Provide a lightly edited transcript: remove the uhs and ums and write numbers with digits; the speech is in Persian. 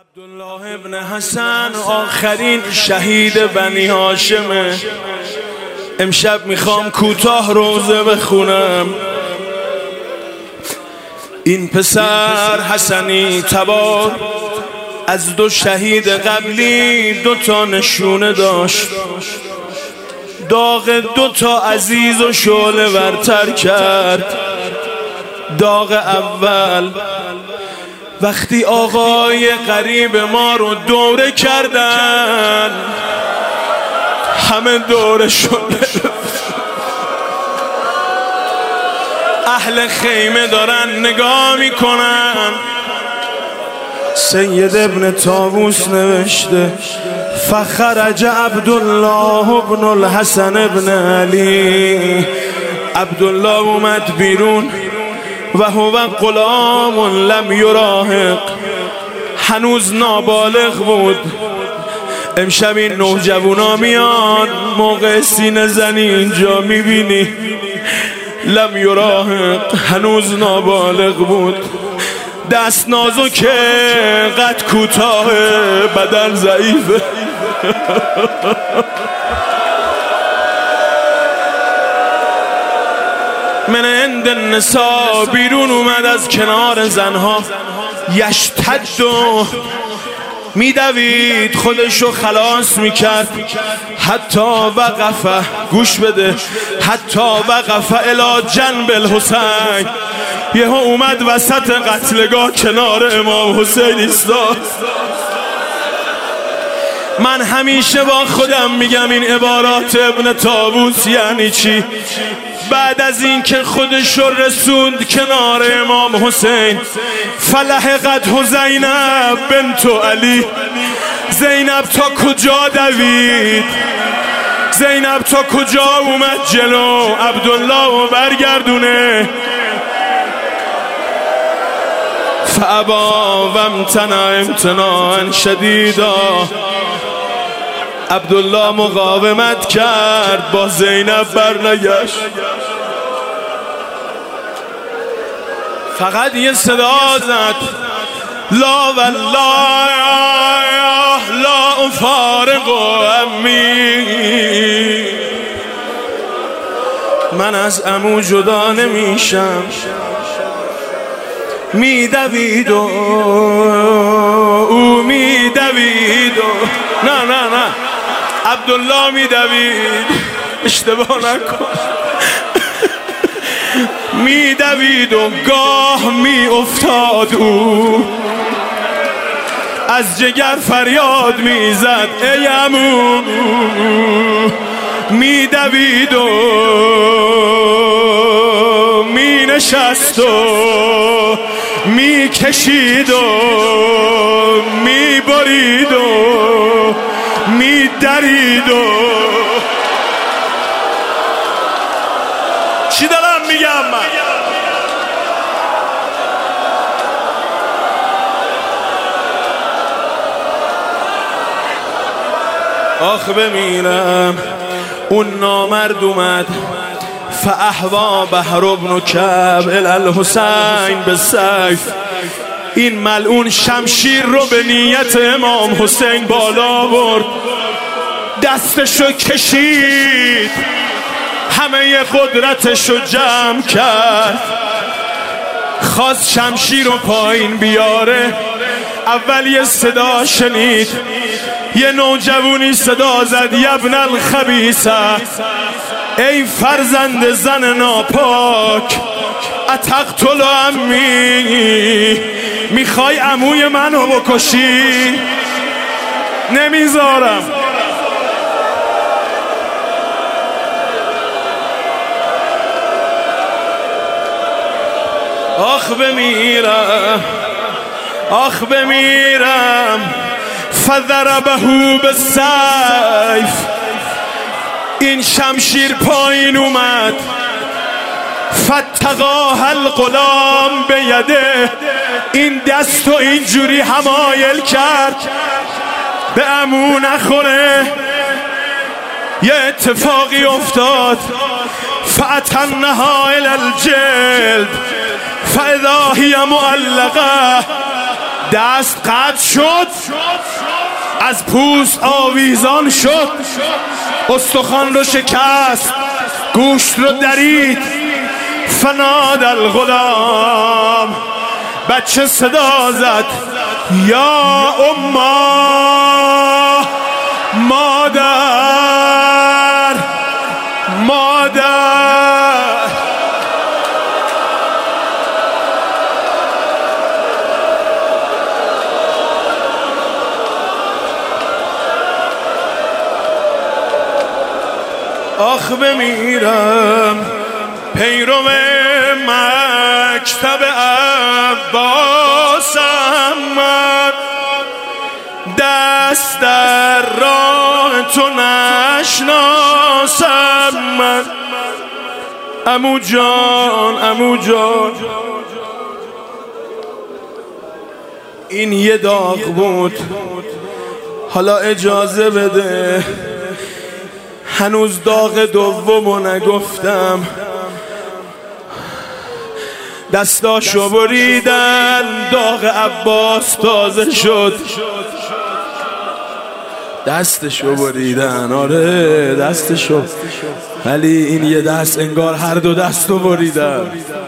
عبدالله ابن حسن آخرین شهید بنی هاشمه. امشب میخوام کوتاه روزه بخونم. این پسر حسنی تبار از دو شهید قبلی دو تا نشونه داشت. داغ دو تا عزیز و شعله ورتر کرد. داغ اول وقتی آقای غریب ما رو دوره کردن، همه دوره شده، اهل خیمه دارن نگاه میکنن. سید ابن طاووس نوشته فخرج عبدالله ابن الحسن ابن علی. عبدالله اومد بیرون و هو غلام لم یراهق، هنوز نابالغ بود. امشب این نوجوانا میاد، موقع سینه زنی اینجا میبینی لم یراهق، هنوز نابالغ بود. دست نازکه، قد کوتاه، بدن ضعیفه. من عند النساء بیرون اومد از کنار زنها. یشتد و میدوید، خودشو خلاص میکرد. حتی وقفه، گوش بده، حتی وقفه الی جنب الحسین. یهو اومد وسط قتلگاه کنار امام حسین ایستاد. من همیشه با خودم میگم این عبارات ابن طاووس یعنی چی؟ بعد از این که خودش رو رسوند کنار امام حسین، فلحقت زینب بنت علی. زینب تا کجا دوید؟ زینب تا کجا اومد جلو؟ عبدالله رو برگردونه. فابا و امتنع امتناعا شدیدا. عبدالله مقاومت کرد، با زینب برنگشت. فقط یه صدا زد، لا والله لا افارق امی. من از عمو جدا نمیشم. میدوید و او میدوید و نه عبدالله میدوید، اشتباه نکن. میدوید و گاه میافتاد، او از جگر فریاد میزد ای عمو. میدوید و مینشست و میکشید و میبرید و میدرید و چی دارم میگم من؟ آخ بمیرم. اون نامرد اومد، فاحوا بحر ابن کعب الی الحسین بالسیف. این ملعون شمشیر رو به نیت امام حسین بالا برد، دستشو کشید، همه قدرتشو جمع کرد، خواست شمشیر رو پایین بیاره. اول یه صدا شنید، یه نوجوانی صدا زد یبن الخبیثه، ای فرزند زن ناپاک، اتقتل عمی، میخوای عموی منو بکشی؟ نمیذارم. آخ بمیرم، آخ بمیرم. فضربه بالسیف. این شمشیر پایین اومد، فتقاه الغلام بیده. این دستو اینجوری حمایل کرد به عمو نخوره. یه اتفاقی افتاد، فاتنها الی الجلد فاذا هی معلقه. دست قطع شد، از پوست آویزان شد، استخوان رو شکست، گوشت رو درید. فناد الغلام، بچه صدا زد یا اما، مادر مادر. آخ بمیرم پیرو مکتب عباسم، من دست در راه تو نشناسم. من عمو جان عمو جان، این یه داغ بود، حالا اجازه بده هنوز داغ دومو نگفتم. دستاشو بریدن، داغ عباس تازه شد. دستشو بریدن، آره دستشو، ولی این یه دست انگار هر دو دستو بریدن.